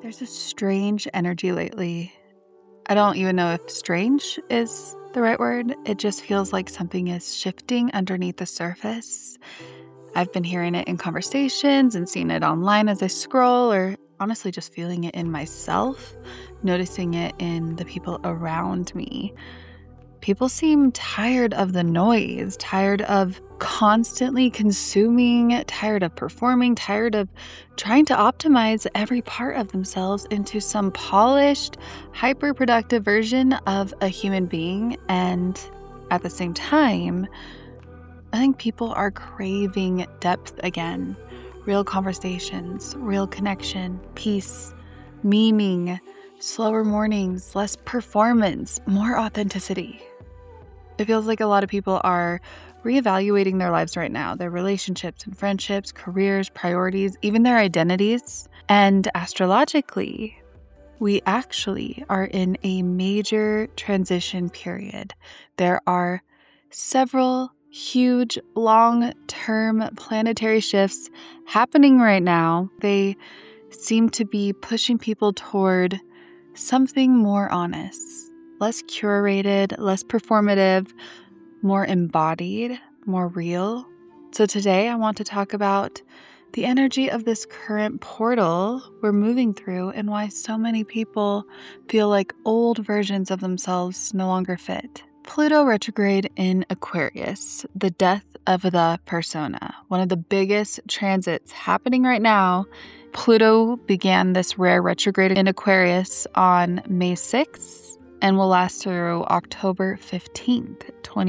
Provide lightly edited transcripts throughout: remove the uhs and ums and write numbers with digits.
There's a strange energy lately. I don't even know if strange is the right word. It just feels like something is shifting underneath the surface. I've been hearing it in conversations and seeing it online as I scroll, or honestly just feeling it in myself, noticing it in the people around me. People seem tired of the noise, tired of constantly consuming, tired of performing, tired of trying to optimize every part of themselves into some polished, hyper-productive version of a human being. And at the same time, I think people are craving depth again, real conversations, real connection, peace, meaning, slower mornings, less performance, more authenticity. It feels like a lot of people are reevaluating their lives right now, their relationships and friendships, careers, priorities, even their identities. And astrologically, we actually are in a major transition period. There are several huge, long-term planetary shifts happening right now. They seem to be pushing people toward something more honest, less curated, less performative, more embodied, more real. So today I want to talk about the energy of this current portal we're moving through and why so many people feel like old versions of themselves no longer fit. Pluto retrograde in Aquarius, the death of the persona, one of the biggest transits happening right now. Pluto began this rare retrograde in Aquarius on May 6th and will last through October 15th,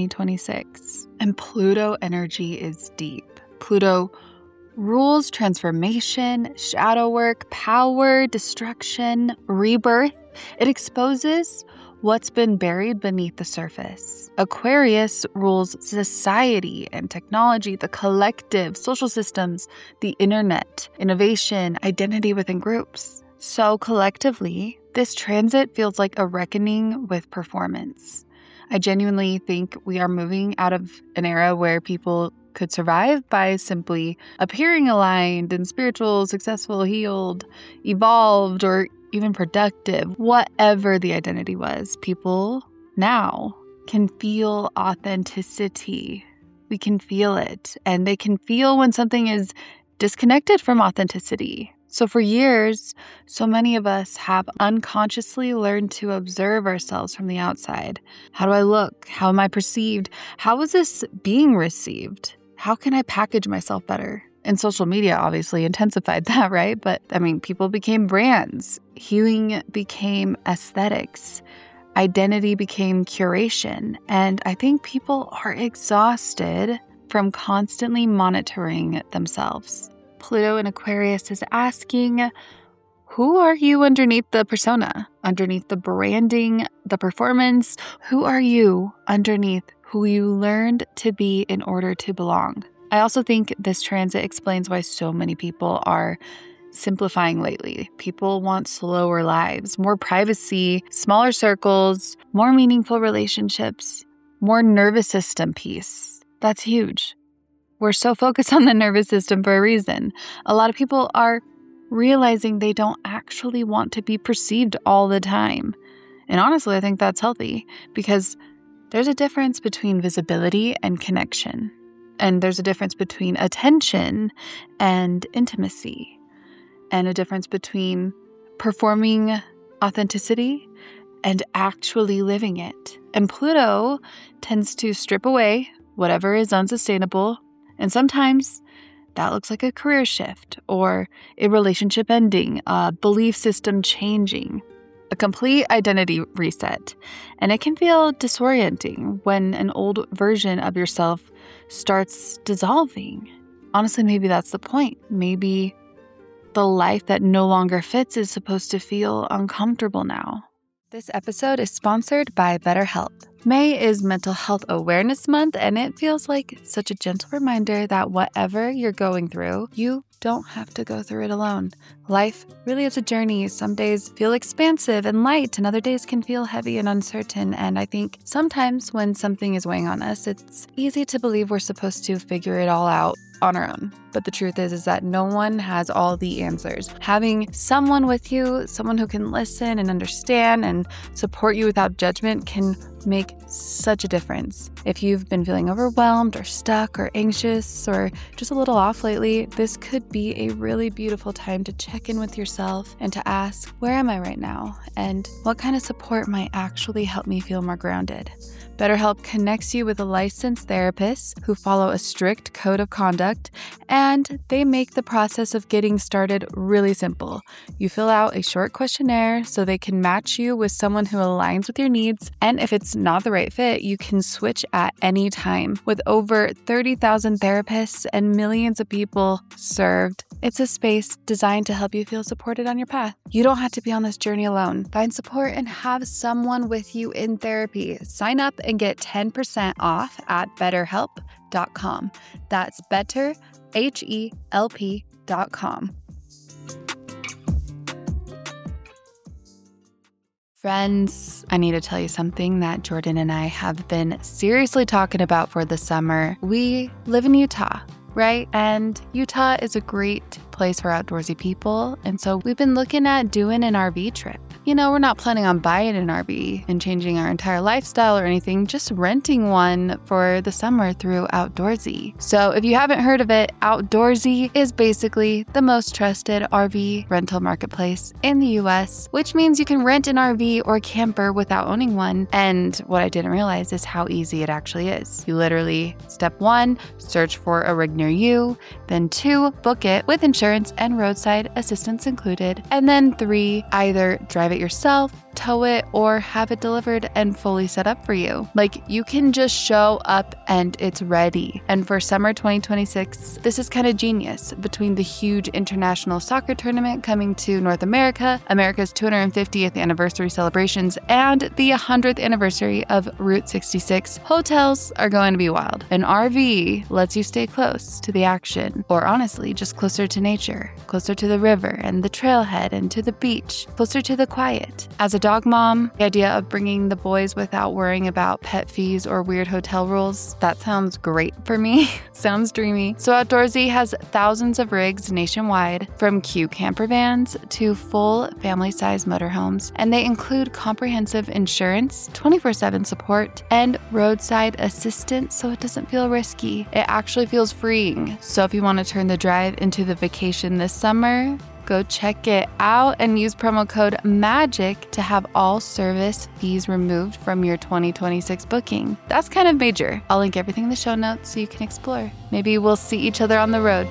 2026. And Pluto energy is deep. Pluto rules transformation, shadow work, power, destruction, rebirth. It exposes what's been buried beneath the surface. Aquarius rules society and technology, the collective, social systems, the internet, innovation, identity within groups. So collectively, this transit feels like a reckoning with performance. I genuinely think we are moving out of an era where people could survive by simply appearing aligned and spiritual, successful, healed, evolved, or even productive. Whatever the identity was, people now can feel authenticity. We can feel it, and they can feel when something is disconnected from authenticity. So for years, so many of us have unconsciously learned to observe ourselves from the outside. How do I look? How am I perceived? How is this being received? How can I package myself better? And social media obviously intensified that, right? But people became brands. Healing became aesthetics. Identity became curation. And I think people are exhausted from constantly monitoring themselves. Pluto in Aquarius is asking, who are you underneath the persona, underneath the branding, the performance? Who are you underneath who you learned to be in order to belong? I also think this transit explains why so many people are simplifying lately. People want slower lives, more privacy, smaller circles, more meaningful relationships, more nervous system peace. That's huge. We're so focused on the nervous system for a reason. A lot of people are realizing they don't actually want to be perceived all the time. And honestly, I think that's healthy because there's a difference between visibility and connection. And there's a difference between attention and intimacy. And a difference between performing authenticity and actually living it. And Pluto tends to strip away whatever is unsustainable. And sometimes that looks like a career shift or a relationship ending, a belief system changing, a complete identity reset. And it can feel disorienting when an old version of yourself starts dissolving. Honestly, maybe that's the point. Maybe the life that no longer fits is supposed to feel uncomfortable now. This episode is sponsored by BetterHelp. May is Mental Health Awareness Month, and it feels like such a gentle reminder that whatever you're going through, you don't have to go through it alone. Life really is a journey. Some days feel expansive and light, and other days can feel heavy and uncertain. And I think sometimes when something is weighing on us, it's easy to believe we're supposed to figure it all out on our own. But the truth is that no one has all the answers. Having someone with you, someone who can listen and understand and support you without judgment can make such a difference. If you've been feeling overwhelmed or stuck or anxious or just a little off lately, this could be a really beautiful time to check in with yourself and to ask, where am I right now? And what kind of support might actually help me feel more grounded? BetterHelp connects you with a licensed therapist who follow a strict code of conduct, and they make the process of getting started really simple. You fill out a short questionnaire so they can match you with someone who aligns with your needs, and if it's not the right fit, you can switch at any time. With over 30,000 therapists and millions of people served, it's a space designed to help you feel supported on your path. You don't have to be on this journey alone. Find support and have someone with you in therapy. Sign up and get 10% off at betterhelp.com. That's betterhelp.com. Friends, I need to tell you something that Jordan and I have been seriously talking about for the summer. We live in Utah, right? And Utah is a great place for outdoorsy people. And so we've been looking at doing an RV trip. You know, we're not planning on buying an RV and changing our entire lifestyle or anything, just renting one for the summer through Outdoorsy. So if you haven't heard of it, Outdoorsy is basically the most trusted RV rental marketplace in the US, which means you can rent an RV or camper without owning one. And what I didn't realize is how easy it actually is. You literally, step 1, search for a rig near you. Then 2, book it with insurance and roadside assistance included. And then 3, either drive it yourself, tow it, or have it delivered and fully set up for you. Like, you can just show up and it's ready. And for summer 2026, this is kind of genius. Between the huge international soccer tournament coming to North America, America's 250th anniversary celebrations, and the 100th anniversary of Route 66, hotels are going to be wild. An RV lets you stay close to the action, or honestly, just closer to nature, closer to the river and the trailhead and to the beach, closer to the quiet. As a dog mom, the idea of bringing the boys without worrying about pet fees or weird hotel rules, that sounds great for me. Sounds dreamy. So Outdoorsy has thousands of rigs nationwide, from cute camper vans to full family-size motorhomes, and they include comprehensive insurance, 24/7 support, and roadside assistance, so it doesn't feel risky. It actually feels freeing. So if you want to turn the drive into the vacation this summer, go check it out and use promo code MAGIC to have all service fees removed from your 2026 booking. That's kind of major. I'll link everything in the show notes so you can explore. Maybe we'll see each other on the road.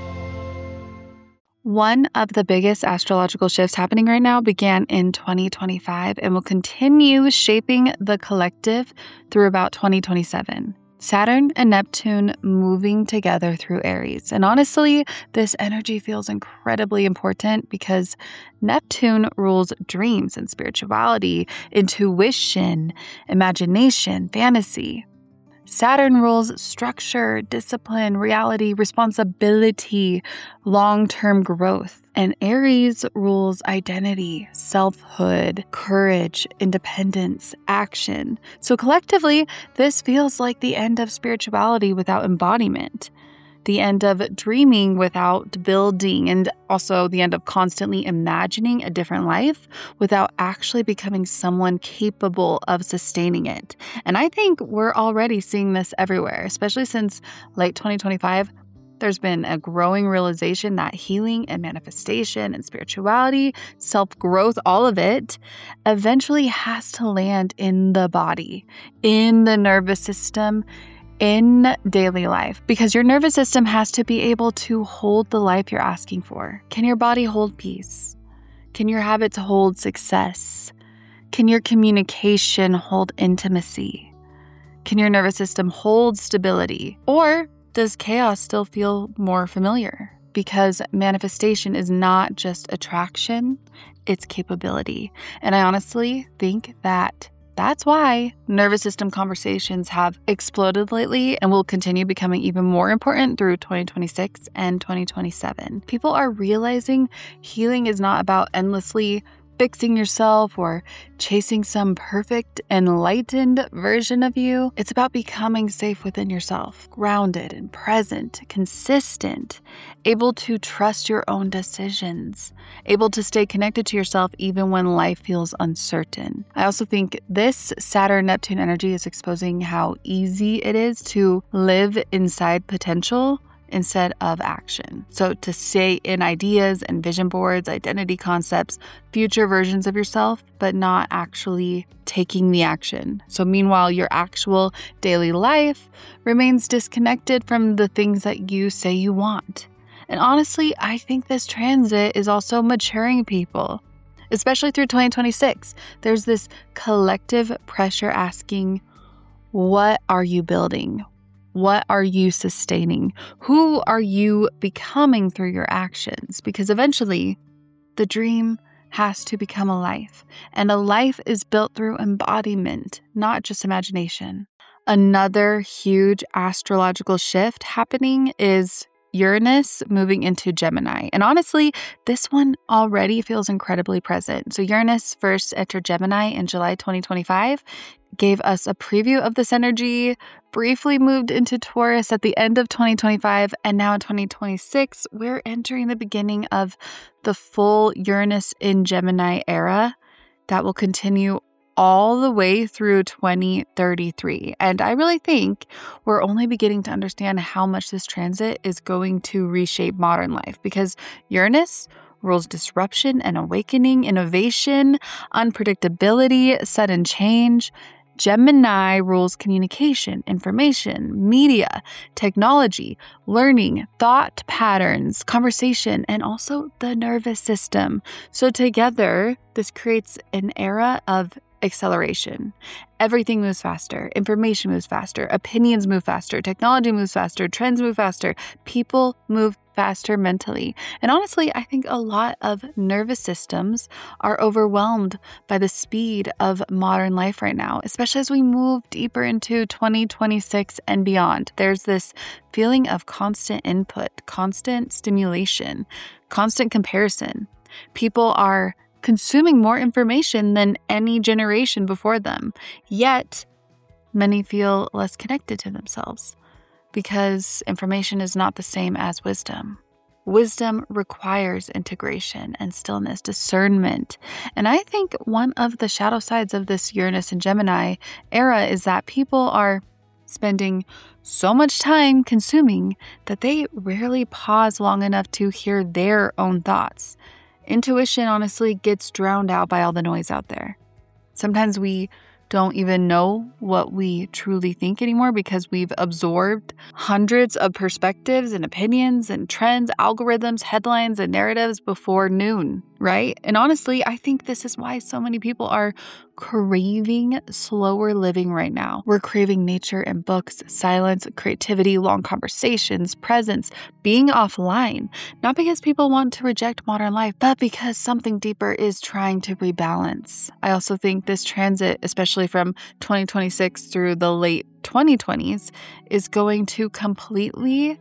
One of the biggest astrological shifts happening right now began in 2025 and will continue shaping the collective through about 2027. Saturn and Neptune moving together through Aries. And honestly, this energy feels incredibly important because Neptune rules dreams and spirituality, intuition, imagination, fantasy. Saturn rules structure, discipline, reality, responsibility, long-term growth. And Aries rules identity, selfhood, courage, independence, action. So collectively, this feels like the end of spirituality without embodiment, the end of dreaming without building, and also the end of constantly imagining a different life without actually becoming someone capable of sustaining it. And I think we're already seeing this everywhere, especially since late 2025. There's been a growing realization that healing and manifestation and spirituality, self-growth, all of it eventually has to land in the body, in the nervous system, in daily life, because your nervous system has to be able to hold the life you're asking for. Can your body hold peace? Can your habits hold success? Can your communication hold intimacy? Can your nervous system hold stability? Or does chaos still feel more familiar? Because manifestation is not just attraction, it's capability. And I honestly think that that's why nervous system conversations have exploded lately and will continue becoming even more important through 2026 and 2027. People are realizing healing is not about endlessly fixing yourself or chasing some perfect, enlightened version of you. It's about becoming safe within yourself, grounded and present, consistent, able to trust your own decisions, able to stay connected to yourself even when life feels uncertain. I also think this Saturn-Neptune energy is exposing how easy it is to live inside potential instead of action. So to stay in ideas and vision boards, identity concepts, future versions of yourself, but not actually taking the action. So meanwhile, your actual daily life remains disconnected from the things that you say you want. And honestly, I think this transit is also maturing people, especially through 2026. There's this collective pressure asking, what are you building? What are you sustaining? Who are you becoming through your actions? Because eventually, the dream has to become a life. And a life is built through embodiment, not just imagination. Another huge astrological shift happening is Uranus moving into Gemini. And honestly, this one already feels incredibly present. So Uranus first entered Gemini in July 2025, gave us a preview of this energy, briefly moved into Taurus at the end of 2025, and now in 2026, we're entering the beginning of the full Uranus in Gemini era that will continue all the way through 2033. And I really think we're only beginning to understand how much this transit is going to reshape modern life, because Uranus rules disruption and awakening, innovation, unpredictability, sudden change. Gemini rules communication, information, media, technology, learning, thought patterns, conversation, and also the nervous system. So together, this creates an era of acceleration. Everything moves faster. Information moves faster. Opinions move faster. Technology moves faster. Trends move faster. People move faster mentally. And honestly, I think a lot of nervous systems are overwhelmed by the speed of modern life right now, especially as we move deeper into 2026 and beyond. There's this feeling of constant input, constant stimulation, constant comparison. People are consuming more information than any generation before them. Yet, many feel less connected to themselves because information is not the same as wisdom. Wisdom requires integration and stillness, discernment. And I think one of the shadow sides of this Uranus and Gemini era is that people are spending so much time consuming that they rarely pause long enough to hear their own thoughts. Intuition honestly gets drowned out by all the noise out there. Sometimes we don't even know what we truly think anymore because we've absorbed hundreds of perspectives and opinions and trends, algorithms, headlines, and narratives before noon, right? And honestly, I think this is why so many people are craving slower living right now. We're craving nature and books, silence, creativity, long conversations, presence, being offline, not because people want to reject modern life, but because something deeper is trying to rebalance. I also think this transit, especially from 2026 through the late 2020s, is going to completely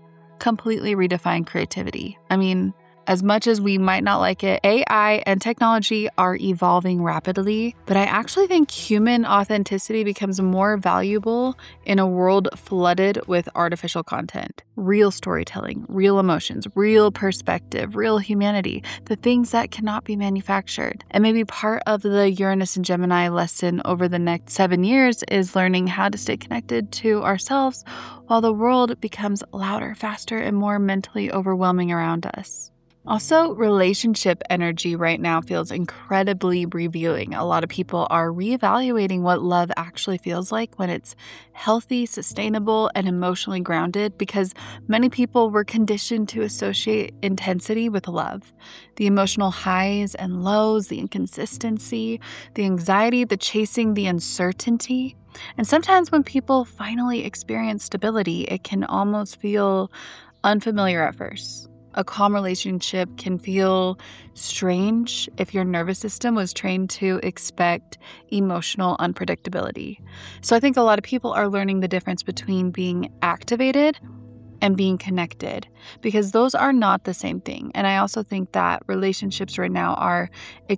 redefine creativity. I mean, as much as we might not like it, AI and technology are evolving rapidly, but I actually think human authenticity becomes more valuable in a world flooded with artificial content. Real storytelling, real emotions, real perspective, real humanity, the things that cannot be manufactured. And maybe part of the Uranus and Gemini lesson over the next 7 years is learning how to stay connected to ourselves while the world becomes louder, faster, and more mentally overwhelming around us. Also, relationship energy right now feels incredibly revealing. A lot of people are reevaluating what love actually feels like when it's healthy, sustainable, and emotionally grounded, because many people were conditioned to associate intensity with love. The emotional highs and lows, the inconsistency, the anxiety, the chasing, the uncertainty. And sometimes when people finally experience stability, it can almost feel unfamiliar at first. A calm relationship can feel strange if your nervous system was trained to expect emotional unpredictability. So I think a lot of people are learning the difference between being activated and being connected, because those are not the same thing. And I also think that relationships right now are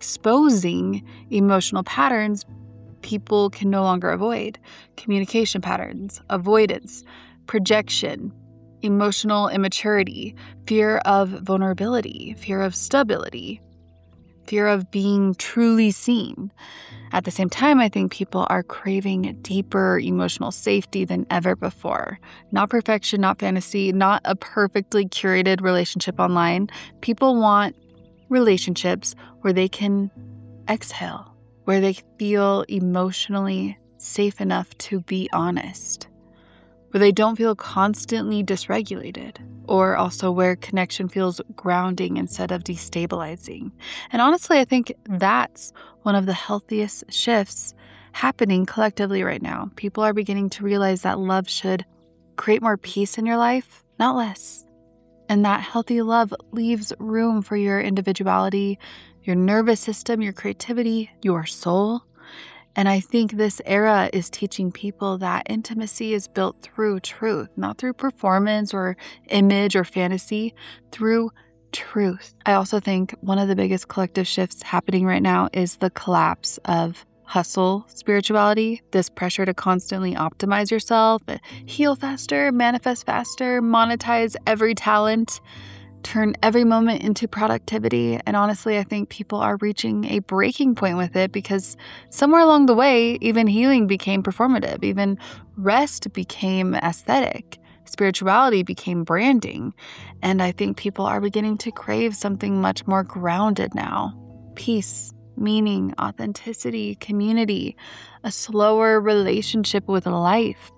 exposing emotional patterns people can no longer avoid. Communication patterns, avoidance, projection, emotional immaturity, fear of vulnerability, fear of stability, fear of being truly seen. At the same time, I think people are craving deeper emotional safety than ever before. Not perfection, not fantasy, not a perfectly curated relationship online. People want relationships where they can exhale, where they feel emotionally safe enough to be honest, where they don't feel constantly dysregulated, or also where connection feels grounding instead of destabilizing. And honestly, I think that's one of the healthiest shifts happening collectively right now. People are beginning to realize that love should create more peace in your life, not less. And that healthy love leaves room for your individuality, your nervous system, your creativity, your soul. And I think this era is teaching people that intimacy is built through truth, not through performance or image or fantasy, through truth. I also think one of the biggest collective shifts happening right now is the collapse of hustle spirituality, this pressure to constantly optimize yourself, heal faster, manifest faster, monetize every talent, turn every moment into productivity. And honestly, I think people are reaching a breaking point with it, because somewhere along the way, even healing became performative, even rest became aesthetic, spirituality became branding. And I think people are beginning to crave something much more grounded now. Peace, meaning, authenticity, community, a slower relationship with life.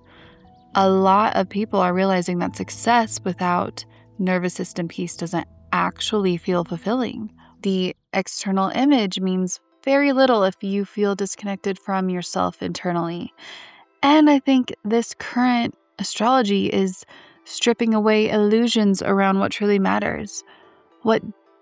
A lot of people are realizing that success without nervous system peace doesn't actually feel fulfilling. The external image means very little if you feel disconnected from yourself internally. And I think this current astrology is stripping away illusions around what truly matters, what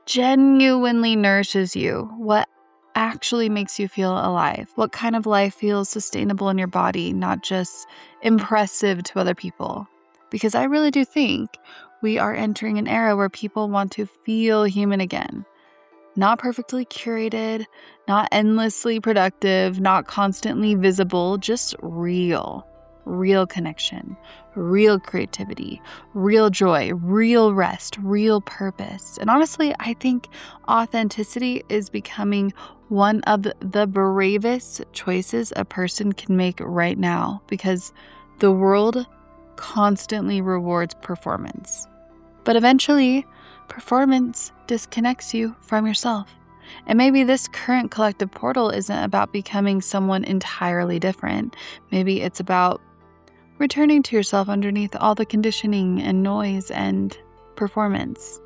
genuinely nourishes you, what actually makes you feel alive, what kind of life feels sustainable in your body, not just impressive to other people. Because I really do think we are entering an era where people want to feel human again. Not perfectly curated, not endlessly productive, not constantly visible, just real. Real connection, real creativity, real joy, real rest, real purpose. And honestly, I think authenticity is becoming one of the bravest choices a person can make right now, because the world constantly rewards performance. But eventually, performance disconnects you from yourself. And maybe this current collective portal isn't about becoming someone entirely different. Maybe it's about returning to yourself underneath all the conditioning and noise and performance.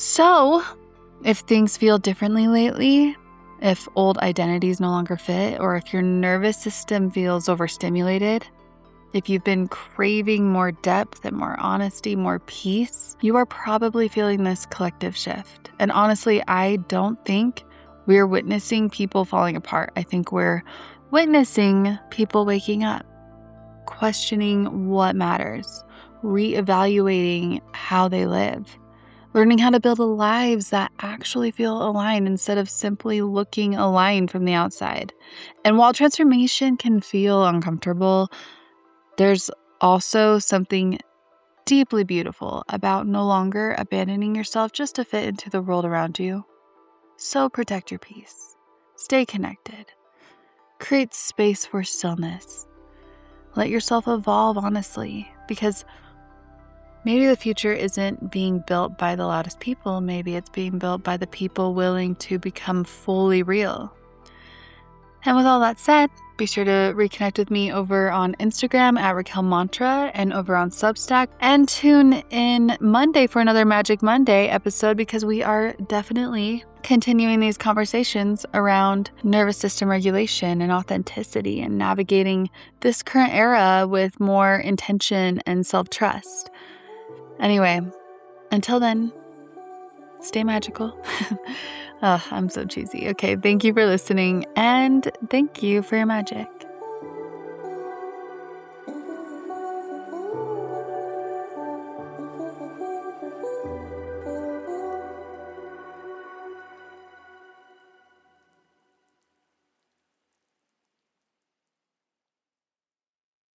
So, if things feel differently lately, if old identities no longer fit, or if your nervous system feels overstimulated, if you've been craving more depth and more honesty, more peace, you are probably feeling this collective shift. And honestly, I don't think we're witnessing people falling apart. I think we're witnessing people waking up, questioning what matters, reevaluating how they live, learning how to build lives that actually feel aligned instead of simply looking aligned from the outside. And while transformation can feel uncomfortable, there's also something deeply beautiful about no longer abandoning yourself just to fit into the world around you. So protect your peace. Stay connected. Create space for stillness. Let yourself evolve honestly, because maybe the future isn't being built by the loudest people. Maybe it's being built by the people willing to become fully real. And with all that said, be sure to reconnect with me over on Instagram at Raquel Mantra and over on Substack. And tune in Monday for another Magic Monday episode, because we are definitely continuing these conversations around nervous system regulation and authenticity and navigating this current era with more intention and self-trust. Anyway, until then, stay magical. Oh, I'm so cheesy. Okay, thank you for listening, and thank you for your magic.